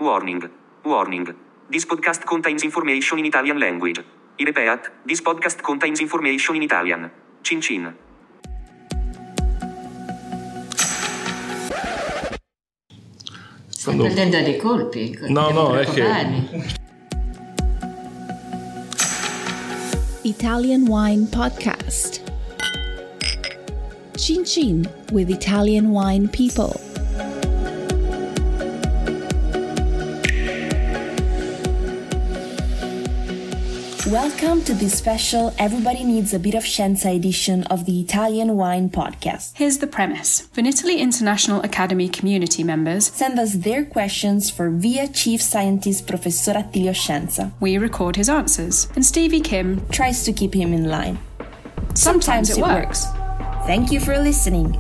Warning. Warning. This podcast contains information in Italian language. I repeat, this podcast contains information in Italian. Cin cin. Stai perdendo dei colpi? No, è che... Italian Wine Podcast. Cin Cin with Italian Wine People. Welcome to this special Everybody Needs a Bit of Scienza edition of the Italian Wine Podcast. Here's the premise. Vinitaly International Academy community members send us their questions for VIA Chief Scientist Professor Attilio Scienza. We record his answers, and Stevie Kim tries to keep him in line. Sometimes it works. Thank you for listening.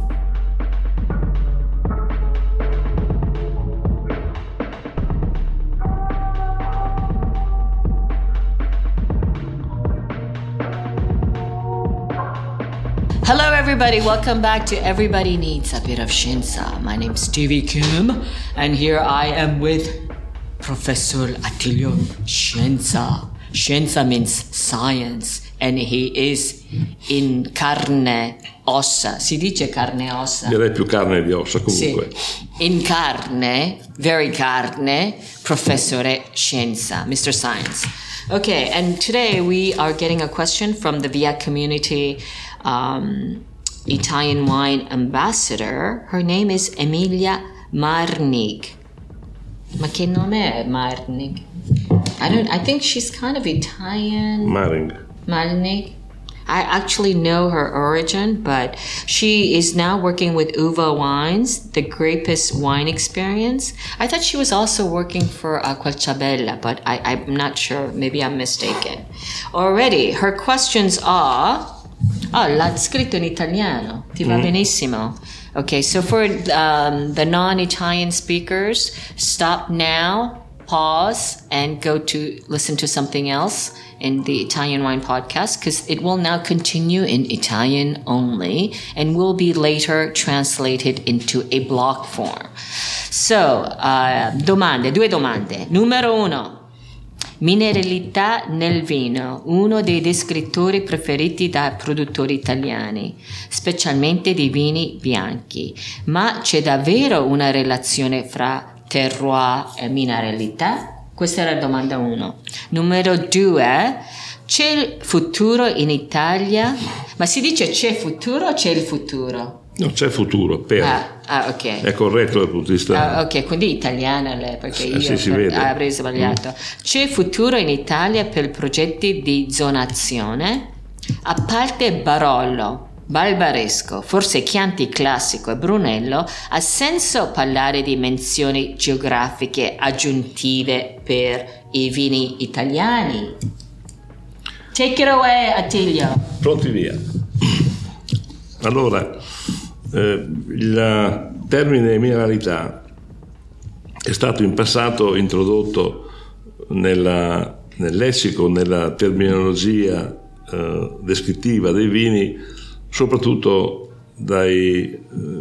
Hello everybody, welcome back to Everybody Needs a Bit of Scienza. My name's Stevie Kim, and here I am with Professor Attilio Scienza. Scienza means science, and he is in carne ossa. Si dice carne ossa? Direi più carne di ossa comunque. Sì. In carne, very carne, Professore Scienza, Mr. Science. Okay, and today we are getting a question from the VIA community Italian wine ambassador. Her name is Emilia Marnig. Ma che nome è Marnig? I think she's kind of Italian. Marnig. I actually know her origin, but she is now working with Uva Wines, the Grapus Wine Experience. I thought she was also working for Qualciabella, but I'm not sure. Maybe I'm mistaken. Already, her questions are... Oh, l'ha scritto in italiano. Ti va benissimo. Okay, so for the non-Italian speakers, stop now, pause, and go to listen to something else in the Italian Wine Podcast, because it will now continue in Italian only and will be later translated into a block form. So, due domande. Numero uno. Mineralità nel vino, uno dei descrittori preferiti dai produttori italiani, specialmente di vini bianchi. Ma c'è davvero una relazione fra terroir e mineralità? Questa era la domanda 1. Numero 2, c'è il futuro in Italia? Ma si dice c'è futuro o c'è il futuro? No, c'è futuro, ok. È corretto dal punto di vista. Ok, quindi italiana lei, perché io si vede. Avrei sbagliato. C'è futuro in Italia per progetti di zonazione? A parte Barolo, Barbaresco, forse Chianti Classico e Brunello, ha senso parlare di menzioni geografiche aggiuntive per i vini italiani? Take it away, Attilio. Pronti via. Allora, il termine mineralità è stato in passato introdotto nel lessico, nella terminologia descrittiva dei vini, soprattutto dagli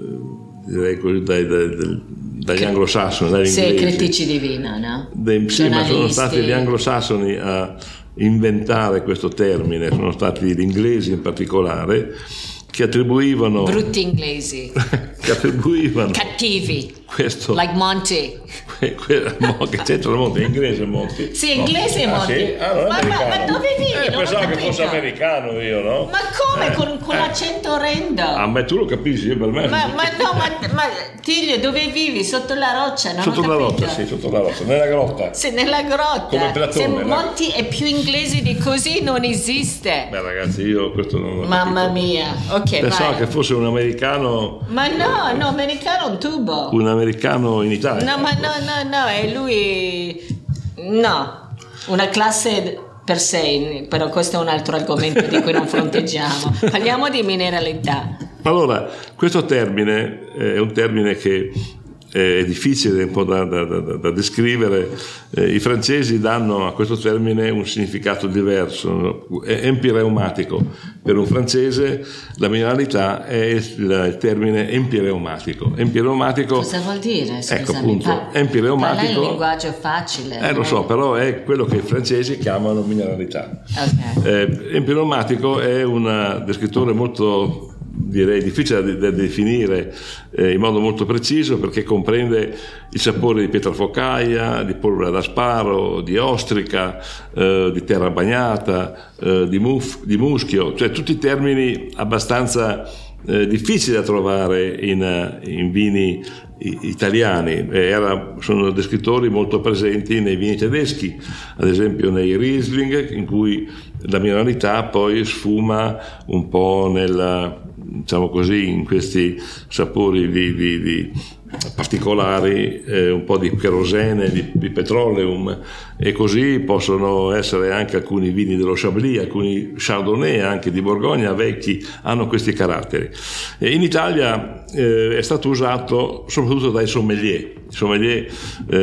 anglosassoni, dagli inglesi. Sì, critici di vino, no? Sì, ma sono stati gli anglosassoni a inventare questo termine, sono stati gli inglesi in particolare, che attribuivano brutti inglesi che attribuivano cattivi questo like Monty che c'entra il Monty, è inglese Monty? Sì, inglese Monty. Sì? Ma dove vivi? Pensavo che fosse americano io, no? Ma come con l'accento orrendo? Ah, ma tu lo capisci, io per me ma Tiglio, dove vivi? Sotto la roccia? Non sotto ho la capito. roccia, sì, sotto la roccia, nella grotta. Sì, nella grotta. Come Platone. Se Monty è più inglese di così non esiste. Beh ragazzi, io questo non l'ho Mamma capito. mia. Ok, pensavo vai. che fosse un americano. Ma no, americano un tubo. Un americano in Italia. No, ma no, è lui. No, una classe per sé, però questo è un altro argomento di cui non fronteggiamo. Parliamo di mineralità. Allora, questo termine è un termine che è difficile un po' da descrivere. I francesi danno a questo termine un significato diverso, è empireumatico. Per un francese la mineralità è il termine empireumatico. Cosa vuol dire? Scusami, ecco appunto, empireumatico. Parla in linguaggio facile. Lo so, però è quello che i francesi chiamano mineralità. Okay. Empireumatico è un descrittore molto, direi, difficile da definire in modo molto preciso, perché comprende il sapore di pietrafocaia, di polvere da sparo, di ostrica, di terra bagnata, di muschio, cioè tutti termini abbastanza difficili da trovare in vini italiani. Sono descrittori molto presenti nei vini tedeschi, ad esempio nei Riesling, in cui la mineralità poi sfuma un po' diciamo così, in questi sapori di particolari, un po' di cherosene, di petroleum, e così possono essere anche alcuni vini dello Chablis, alcuni Chardonnay anche di Borgogna vecchi hanno questi caratteri. In Italia è stato usato soprattutto dai sommelier. I sommelier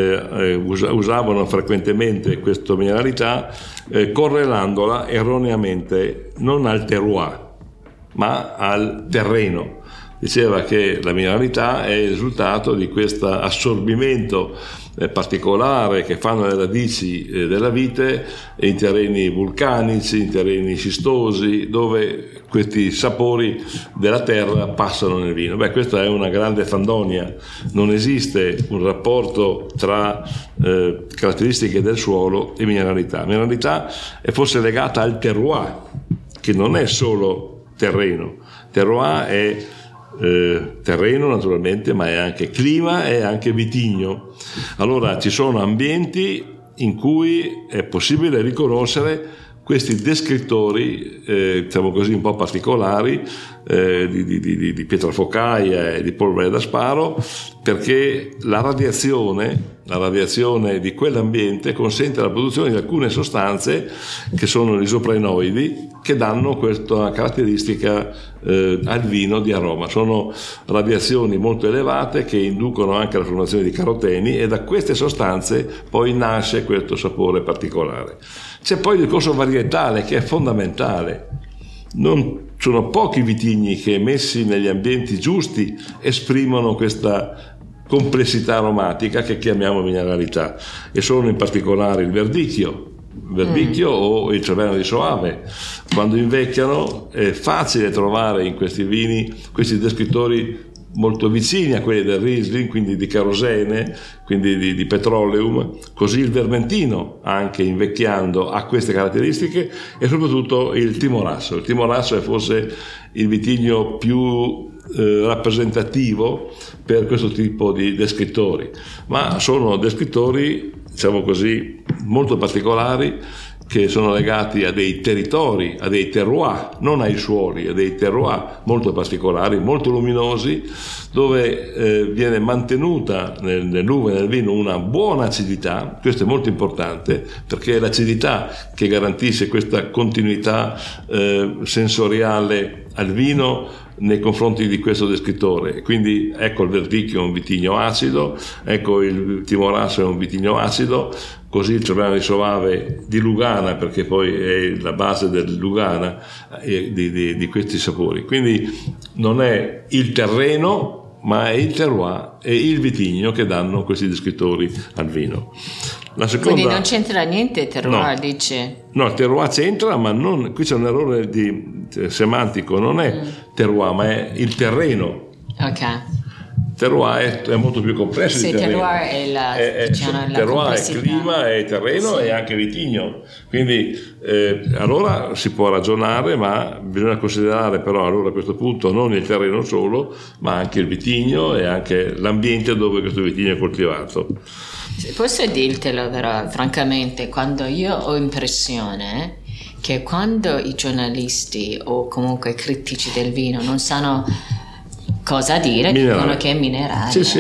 usavano frequentemente questa mineralità, correlandola erroneamente non al terroir ma al terreno. Diceva che la mineralità è il risultato di questo assorbimento particolare che fanno le radici della vite in terreni vulcanici, in terreni scistosi, dove questi sapori della terra passano nel vino. Questa è una grande fandonia. Non esiste un rapporto tra caratteristiche del suolo e mineralità. La mineralità è forse legata al terroir, che non è solo terreno. Terroir è terreno naturalmente, ma è anche clima e anche vitigno. Allora ci sono ambienti in cui è possibile riconoscere questi descrittori, diciamo così, un po' particolari, di pietrafocaia e di polvere da sparo, perché la radiazione di quell'ambiente consente la produzione di alcune sostanze che sono gli isoprenoidi, che danno questa caratteristica al vino di aroma. Sono radiazioni molto elevate che inducono anche la formazione di caroteni, e da queste sostanze poi nasce questo sapore particolare. C'è poi il discorso varietale, che è fondamentale. Sono pochi vitigni che, messi negli ambienti giusti, esprimono questa complessità aromatica che chiamiamo mineralità, e sono in particolare il verdicchio o il cervello di Soave. Quando invecchiano è facile trovare in questi vini questi descrittori molto vicini a quelli del Riesling, quindi di cherosene, quindi di petroleum. Così il Vermentino, anche invecchiando, ha queste caratteristiche, e soprattutto il Timorasso. Il Timorasso è forse il vitigno più rappresentativo per questo tipo di descrittori, ma sono descrittori, diciamo così, molto particolari, che sono legati a dei territori, a dei terroir, non ai suoli, a dei terroir molto particolari, molto luminosi, dove viene mantenuta nell'uva e nel vino una buona acidità. Questo è molto importante, perché è l'acidità che garantisce questa continuità sensoriale al vino nei confronti di questo descrittore. Quindi ecco, il Verdicchio è un vitigno acido, ecco il Timorasso è un vitigno acido, così il Cervello di Soave di Lugana, perché poi è la base del Lugana, di questi sapori. Quindi non è il terreno, ma è il terroir e il vitigno che danno questi descrittori al vino. La seconda... Quindi non c'entra niente il terroir, no. Dice? No, il terroir c'entra, ma non, qui c'è un errore semantico, non è terroir, ma è il terreno. Ok. Terroir è molto più complesso di terreno. Terroir è terroir è clima, è terreno, sì. E anche vitigno. Quindi allora si può ragionare, ma bisogna considerare però allora a questo punto non il terreno solo, ma anche il vitigno e anche l'ambiente dove questo vitigno è coltivato. Posso dirtelo però francamente, quando io ho impressione che quando i giornalisti o comunque critici del vino non sanno cosa dire, dicono che è minerale, sì,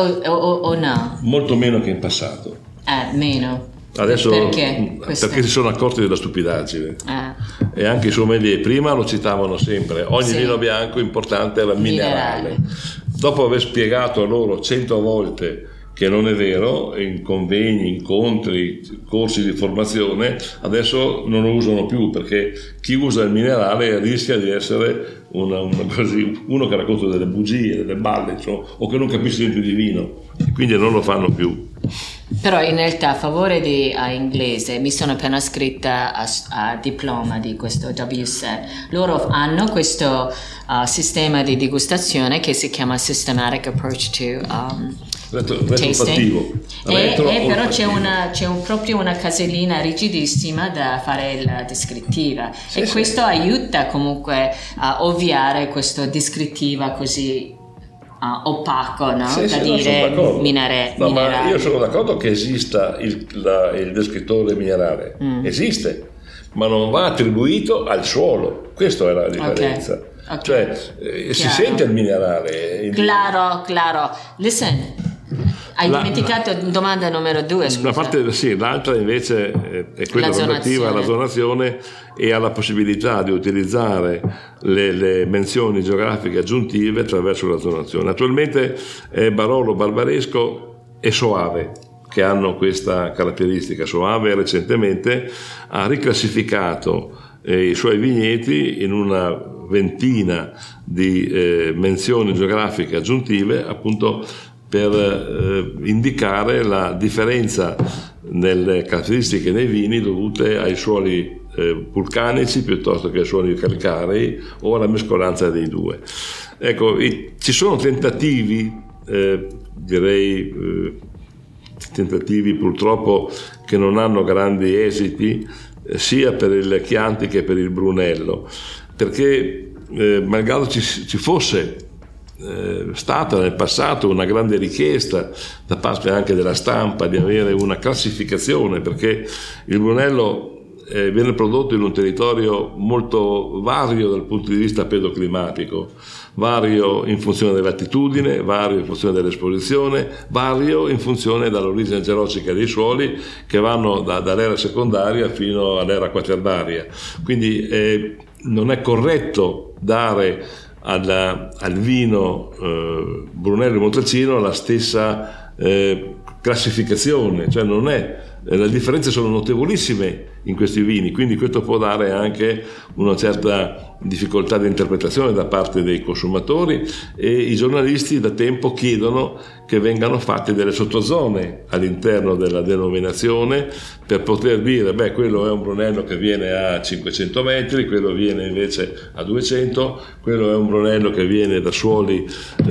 o no? Molto meno che in passato. Meno. Adesso perché si sono accorti della stupidaggine. E anche i sommelier prima lo citavano sempre, ogni vino bianco importante era minerale. dopo aver spiegato a loro 100 volte che non è vero, in convegni, incontri, corsi di formazione, adesso non lo usano più, perché chi usa il minerale rischia di essere uno che racconta delle bugie, delle balle, o che non capisce niente di vino, e quindi non lo fanno più. Però in realtà, a favore di inglese, mi sono appena iscritta a diploma di questo WSET. Loro hanno questo sistema di degustazione che si chiama Systematic Approach to tasting. Però c'è proprio una casellina rigidissima da fare la descrittiva, e questo aiuta comunque a ovviare questo descrittiva così opaco, no? Dire minerale. Ma io sono d'accordo che esista il descrittore minerale, esiste, ma non va attribuito al suolo. Questa è la differenza. Okay. Cioè si sente il minerale. Claro. Listen, hai dimenticato domanda numero 2, scusa. L'altra invece è quella relativa alla zonazione e alla possibilità di utilizzare le menzioni geografiche aggiuntive attraverso la zonazione. Attualmente Barolo, Barbaresco e Soave che hanno questa caratteristica. Soave recentemente ha riclassificato i suoi vigneti in una ventina di menzioni geografiche aggiuntive, appunto per indicare la differenza nelle caratteristiche dei vini dovute ai suoli vulcanici piuttosto che ai suoli calcarei o alla mescolanza dei due. Ecco, ci sono tentativi, tentativi purtroppo che non hanno grandi esiti, sia per il Chianti che per il Brunello, perché malgrado ci fosse stata nel passato una grande richiesta da parte anche della stampa di avere una classificazione, perché il Brunello viene prodotto in un territorio molto vario dal punto di vista pedoclimatico, vario in funzione dell'altitudine, vario in funzione dell'esposizione, vario in funzione dall'origine geologica dei suoli, che vanno dall'era secondaria fino all'era quaternaria. Quindi non è corretto dare al vino Brunello Montalcino la stessa classificazione, cioè non è, le differenze sono notevolissime in questi vini, quindi questo può dare anche una certa difficoltà di interpretazione da parte dei consumatori, e i giornalisti da tempo chiedono che vengano fatte delle sottozone all'interno della denominazione per poter dire quello è un Brunello che viene a 500 metri, quello viene invece a 200, quello è un Brunello che viene da suoli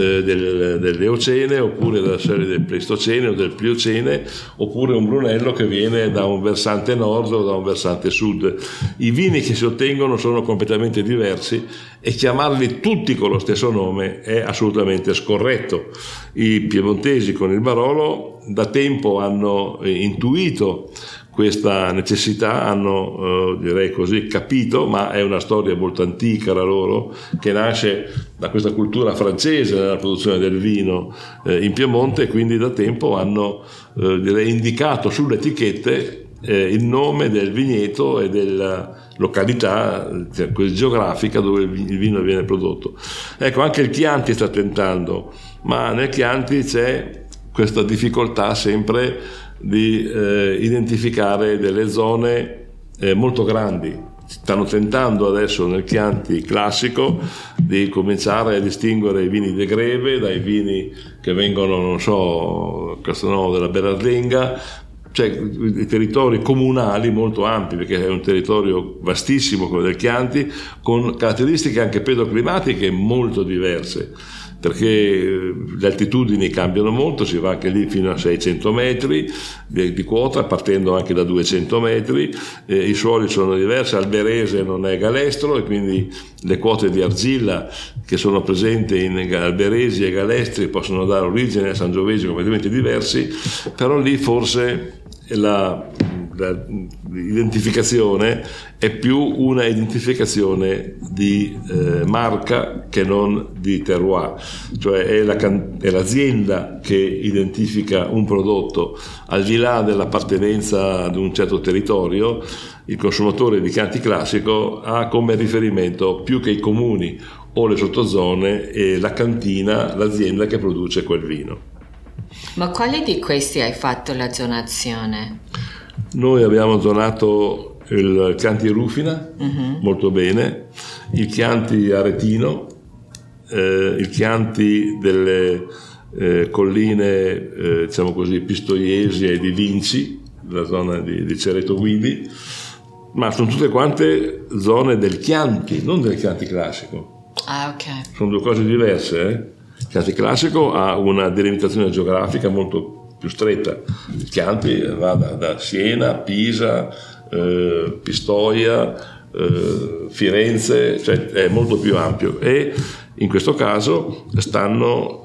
dell'Eocene, oppure da suoli del Pleistocene o del Pliocene, oppure un Brunello che viene da un versante nord o da un versante sud. I vini che si ottengono sono completamente diversi e chiamarli tutti con lo stesso nome è assolutamente scorretto. I piemontesi con il Barolo da tempo hanno intuito questa necessità, hanno direi così capito, ma è una storia molto antica la loro, che nasce da questa cultura francese nella produzione del vino in Piemonte, e quindi da tempo hanno direi indicato sulle etichette il nome del vigneto e della località geografica dove il vino viene prodotto. Ecco, anche il Chianti sta tentando, ma nel Chianti c'è questa difficoltà sempre di identificare delle zone molto grandi. Stanno tentando adesso nel Chianti classico di cominciare a distinguere i vini de Greve dai vini che vengono, non so, Castelnuovo della Berardenga, cioè i territori comunali molto ampi, perché è un territorio vastissimo come del Chianti, con caratteristiche anche pedoclimatiche molto diverse, perché le altitudini cambiano molto, si va anche lì fino a 600 metri di quota, partendo anche da 200 metri, i suoli sono diversi, Alberese non è galestro e quindi le quote di argilla che sono presenti in alberesi e galestri possono dare origine a sangiovesi completamente diversi, però lì forse l'identificazione è più una identificazione di marca che non di terroir, cioè è l'azienda che identifica un prodotto al di là dell'appartenenza ad un certo territorio. Il consumatore di Chianti classico ha come riferimento più che i comuni o le sottozone e la cantina, l'azienda che produce quel vino. Ma quali di questi hai fatto la zonazione? Noi abbiamo zonato il Chianti Rufina, molto bene, il Chianti Aretino, il Chianti delle colline, diciamo così, pistoiesi e di Vinci, la zona di Cereto Guidi, ma sono tutte quante zone del Chianti, non del Chianti classico. Ah, ok. Sono due cose diverse. Il Chianti classico ha una delimitazione geografica molto più stretta. Il Chianti va da Siena, Pisa, Pistoia, Firenze, cioè è molto più ampio, e in questo caso stanno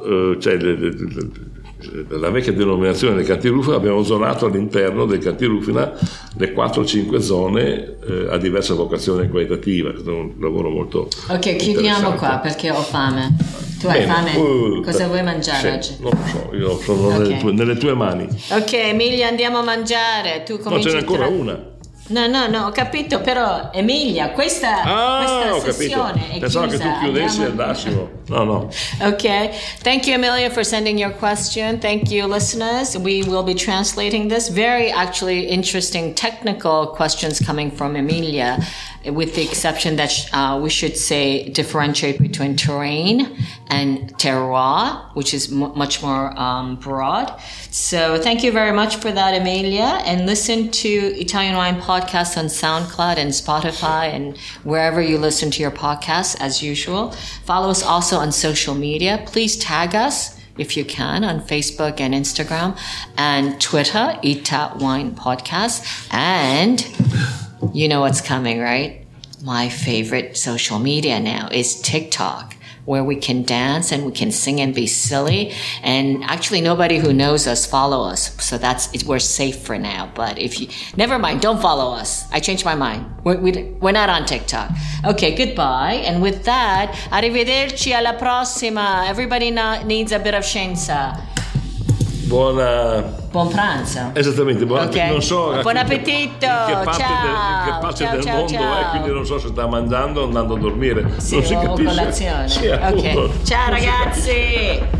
la vecchia denominazione del Chianti Rufina. Abbiamo zonato all'interno del Chianti Rufina le 4-5 zone a diversa vocazione qualitativa. È un lavoro molto chiudiamo qua perché ho fame. Tu hai fame? Cosa vuoi mangiare oggi? Non lo so, io sono nelle tue mani. Ok, Emilia, andiamo a mangiare. Tu cominci. No, ce n'è ancora una. No, ho capito, però Emilia, questa sessione è pensavo chiusa. Che tu chiudessi e andassimo. No. Okay. Thank you, Emilia, for sending your question. Thank you, listeners. We will be translating this. Very actually interesting technical questions coming from Emilia, with the exception that we should say differentiate between terrain and terroir, which is much more broad. So thank you very much for that, Emilia. And listen to Italian Wine Podcast on SoundCloud and Spotify and wherever you listen to your podcasts, as usual. Follow us also on social media. Please tag us, if you can, on Facebook and Instagram and Twitter, Ita Wine Podcast. And you know what's coming, right? My favorite social media now is TikTok, where we can dance and we can sing and be silly. And actually nobody who knows us follow us. So we're safe for now. But never mind, don't follow us. I changed my mind. We're not on TikTok. Okay, goodbye. And with that, arrivederci, alla prossima. Everybody needs a bit of scienza. Buon pranzo. Esattamente, non so buon appetito. In che parte del mondo ciao. è, quindi non so se sta mangiando o andando a dormire. Sì, non si capisce. O colazione. Sì, ok. Ciao ragazzi.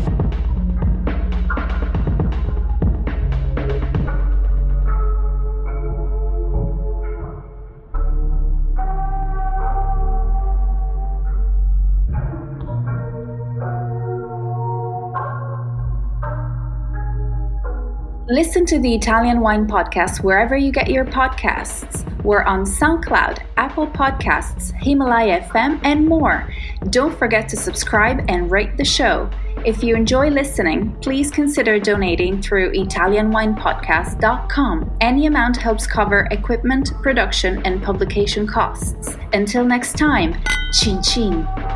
Listen to the Italian Wine Podcast wherever you get your podcasts. We're on SoundCloud, Apple Podcasts, Himalaya FM, and more. Don't forget to subscribe and rate the show. If you enjoy listening, please consider donating through ItalianWinePodcast.com. Any amount helps cover equipment, production, and publication costs. Until next time, cin cin.